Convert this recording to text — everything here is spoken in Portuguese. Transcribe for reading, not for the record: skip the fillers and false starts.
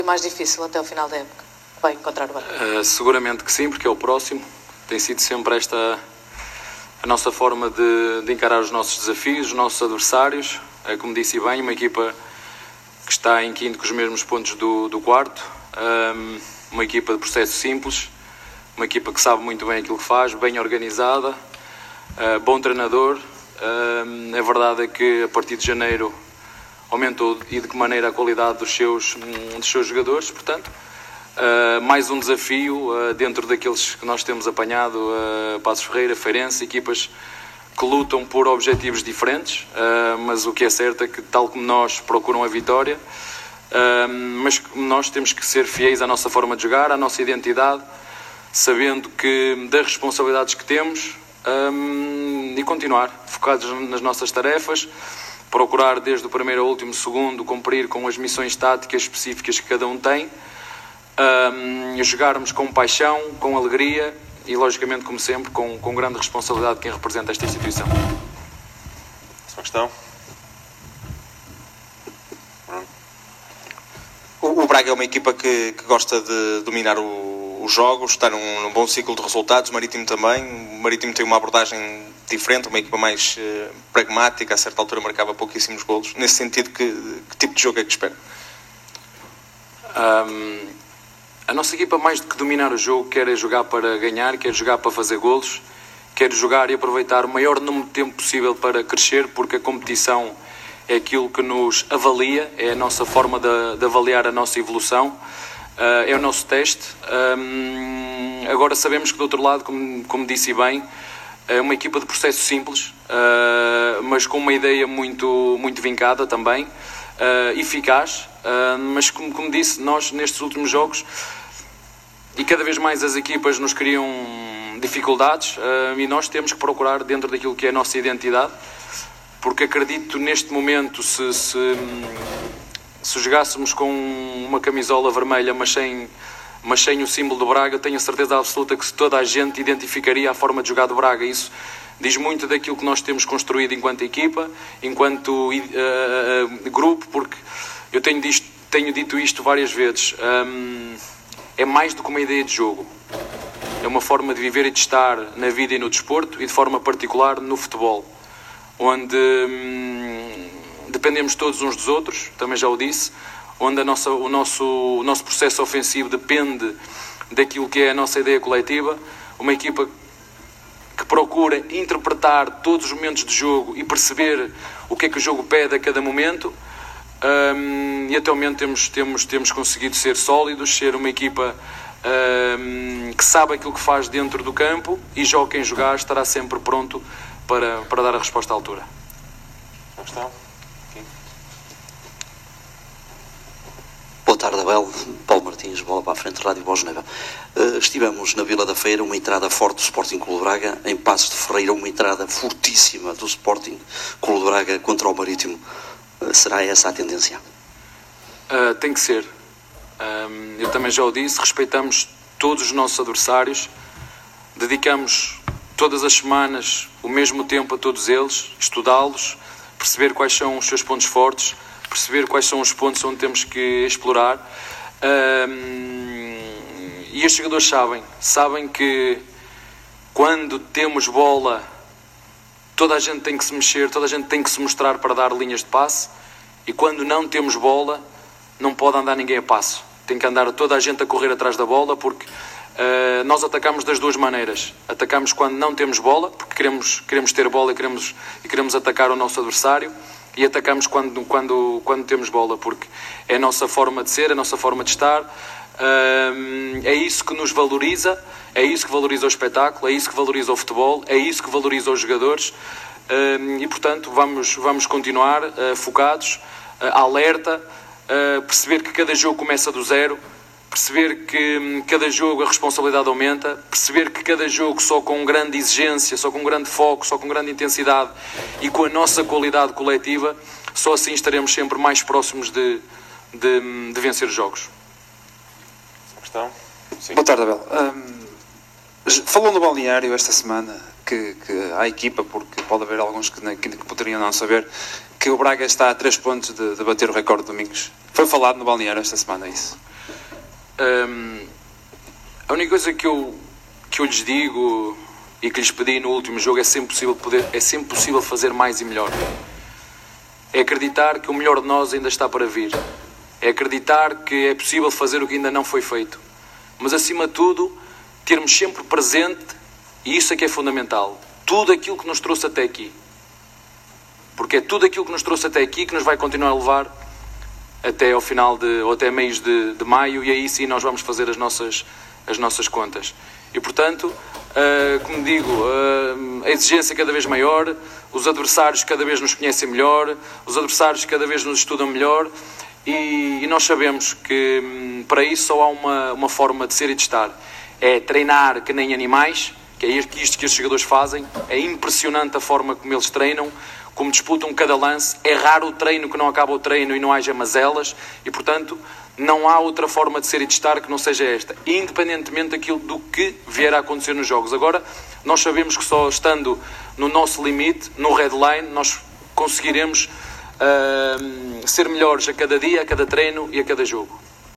mais difícil até ao final da época? Vai encontrar o Braga? Seguramente que sim, porque é o próximo. Tem sido sempre esta a nossa forma de encarar os nossos desafios, os nossos adversários. Como disse bem, uma equipa que está em quinto com os mesmos pontos do quarto. Uma equipa de processo simples. Uma equipa que sabe muito bem aquilo que faz, bem organizada. Bom treinador. A verdade é que a partir de janeiro aumentou e de que maneira a qualidade dos seus jogadores, portanto, mais um desafio dentro daqueles que nós temos apanhado, Paços Ferreira, Feirense, equipas que lutam por objetivos diferentes, mas o que é certo é que, tal como nós, procuram a vitória, mas nós temos que ser fiéis à nossa forma de jogar, à nossa identidade, sabendo que das responsabilidades que temos, e continuar focados nas nossas tarefas, procurar desde o primeiro ao último segundo cumprir com as missões táticas específicas que cada um tem, jogarmos com paixão, com alegria e, logicamente, como sempre, com grande responsabilidade de quem representa esta instituição. Próxima questão. O Braga é uma equipa que gosta de dominar os jogos, está num bom ciclo de resultados, o Marítimo também. O Marítimo tem uma abordagem diferente, uma equipa mais pragmática, a certa altura marcava pouquíssimos golos. Nesse sentido, que tipo de jogo é que espera? A nossa equipa, mais do que dominar o jogo, quer jogar para ganhar, quer jogar para fazer golos, quer jogar e aproveitar o maior número de tempo possível para crescer, porque a competição é aquilo que nos avalia, é a nossa forma de avaliar a nossa evolução, é o nosso teste. Agora sabemos que, do outro lado, como disse bem, é uma equipa de processo simples, mas com uma ideia muito vincada também, eficaz, mas como disse, nós nestes últimos jogos, e cada vez mais as equipas nos criam dificuldades, e nós temos que procurar dentro daquilo que é a nossa identidade, porque acredito neste momento, se jogássemos com uma camisola vermelha, mas sem o símbolo do Braga, tenho a certeza absoluta que toda a gente identificaria a forma de jogar do Braga. Isso diz muito daquilo que nós temos construído enquanto equipa, enquanto grupo, porque eu tenho dito isto várias vezes. É mais do que uma ideia de jogo. É uma forma de viver e de estar na vida e no desporto, e de forma particular no futebol, onde dependemos todos uns dos outros, também já o disse, onde o nosso processo ofensivo depende daquilo que é a nossa ideia coletiva. Uma equipa que procura interpretar todos os momentos de jogo e perceber o que é que o jogo pede a cada momento, e até o momento temos conseguido ser sólidos, ser uma equipa que sabe aquilo que faz dentro do campo, e joga quem jogar estará sempre pronto para dar a resposta à altura. Boa tarde, Abel. Paulo Martins, bola para a frente, Rádio Voz Neva. Estivemos na Vila da Feira, uma entrada forte do Sporting Clube Braga, em Paços de Ferreira, uma entrada fortíssima do Sporting Clube Braga contra o Marítimo. Será essa a tendência? Tem que ser. Eu também já o disse, respeitamos todos os nossos adversários, dedicamos todas as semanas o mesmo tempo a todos eles, estudá-los, perceber quais são os seus pontos fortes, perceber quais são os pontos onde temos que explorar, e os jogadores sabem que quando temos bola, toda a gente tem que se mexer, toda a gente tem que se mostrar para dar linhas de passe, e quando não temos bola, não pode andar ninguém a passo. Tem que andar toda a gente a correr atrás da bola, porque nós atacamos das duas maneiras. Atacamos quando não temos bola, porque queremos ter bola e queremos atacar o nosso adversário, e atacamos quando temos bola, porque é a nossa forma de ser, a nossa forma de estar. É isso que nos valoriza, é isso que valoriza o espetáculo, é isso que valoriza o futebol, é isso que valoriza os jogadores, e portanto vamos continuar focados, alerta, perceber que cada jogo começa do zero, perceber que cada jogo a responsabilidade aumenta, perceber que cada jogo só com grande exigência, só com grande foco, só com grande intensidade e com a nossa qualidade coletiva, só assim estaremos sempre mais próximos de vencer os jogos. Boa tarde, Abel. Falou no balneário esta semana que a equipa, porque pode haver alguns que poderiam não saber, que o Braga está a 3 pontos de bater o recorde de Domingos. Foi falado no balneário esta semana, isso. A única coisa que eu lhes digo e que lhes pedi no último jogo é sempre possível fazer mais e melhor. É acreditar que o melhor de nós ainda está para vir. É acreditar que é possível fazer o que ainda não foi feito. Mas, acima de tudo, termos sempre presente, e isso é que é fundamental, tudo aquilo que nos trouxe até aqui. Porque é tudo aquilo que nos trouxe até aqui que nos vai continuar a levar até ao final ou até meios de maio, e aí sim nós vamos fazer as nossas contas. E, portanto, como digo, a exigência é cada vez maior, os adversários cada vez nos conhecem melhor, os adversários cada vez nos estudam melhor, e nós sabemos que para isso só há uma forma de ser e de estar. É treinar que nem animais, que é isto que os jogadores fazem. É impressionante a forma como eles treinam, como disputam cada lance. É raro o treino que não acaba o treino e não haja mazelas, e, portanto, não há outra forma de ser e de estar que não seja esta, independentemente daquilo do que vier a acontecer nos jogos. Agora, nós sabemos que só estando no nosso limite, no red line, nós conseguiremos ser melhores a cada dia, a cada treino e a cada jogo.